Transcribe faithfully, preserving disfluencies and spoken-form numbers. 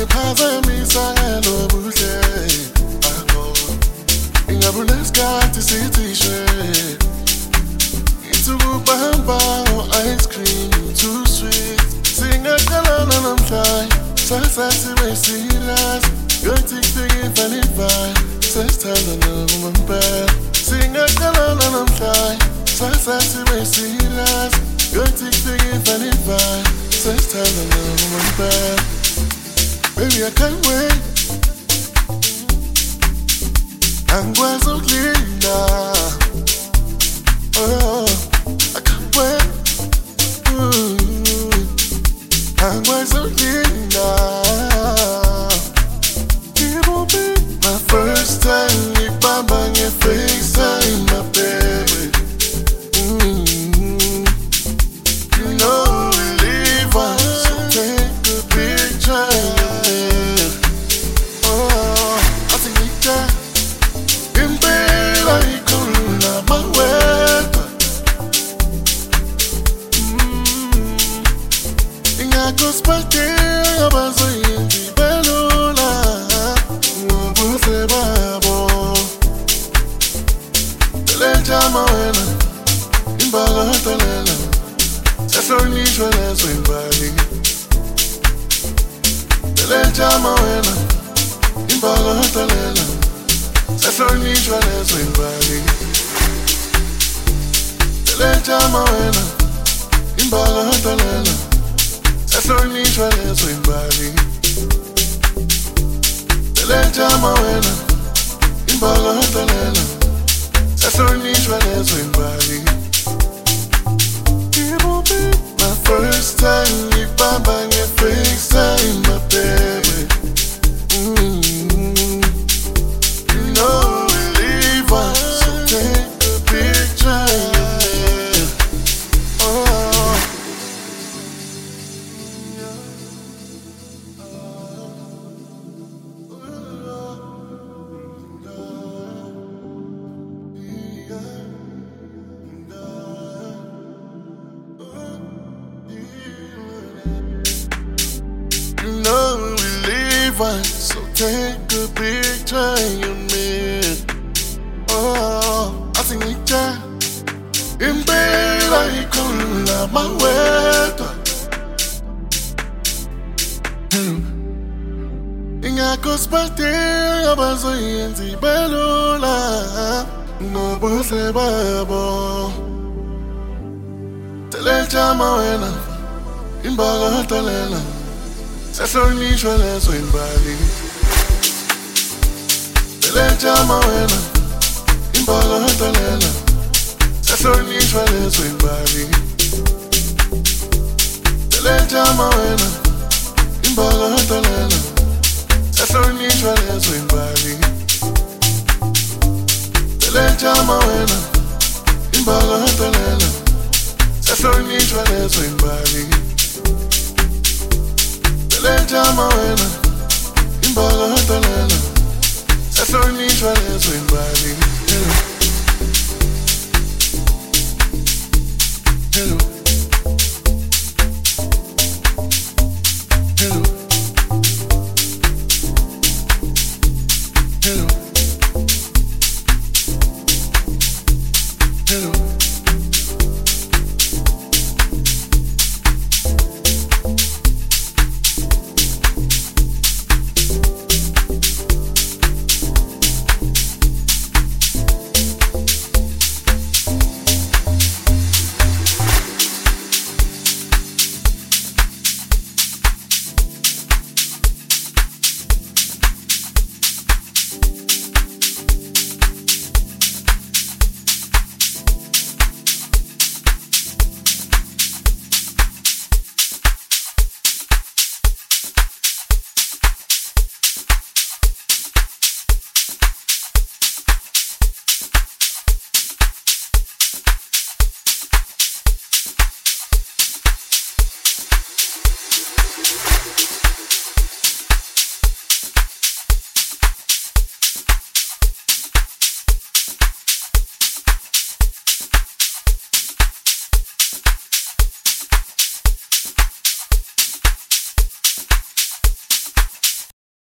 Ungiphazamisa ngalobuhle bakho. Ingabe unesikhathi sithishe. Ngithukubamba ngo-ice cream too sweet. Singaqalana namhlanje sasa sibe serious. Yothi kufike valid-vibe sesithandana ngempela. Singaqalana namhlanje sasa sibe serious. Yothi kufike valid-vibe sesithandana ngempela. Baby, I can't wait. Angikwazi ukulinda. Oh, I can't wait. Ooh, angikwazi ukulinda. It won't be my first time ngibamba nge-FaceTime, my baby. Mm, you know we live on, so take a picture. So take a picture in me. Oh, I think it's that. In bed, I come out my way. Inga kospate, abazo yenzi belula. No bose babo. Tele chama wena, imbaga talela. Sasonishwa leso imbali. Tele chama wena, imbaga talela. Sasonishwa leso imbali. Tele chama wena, imbaga talela. Sasonishwa leso imbali. Tele chama wena, imbaga talela. Sasonishwa leso imbali. Tele chama wena, imbaga talela. Sasonishwa leso imbali. Hello. Hello.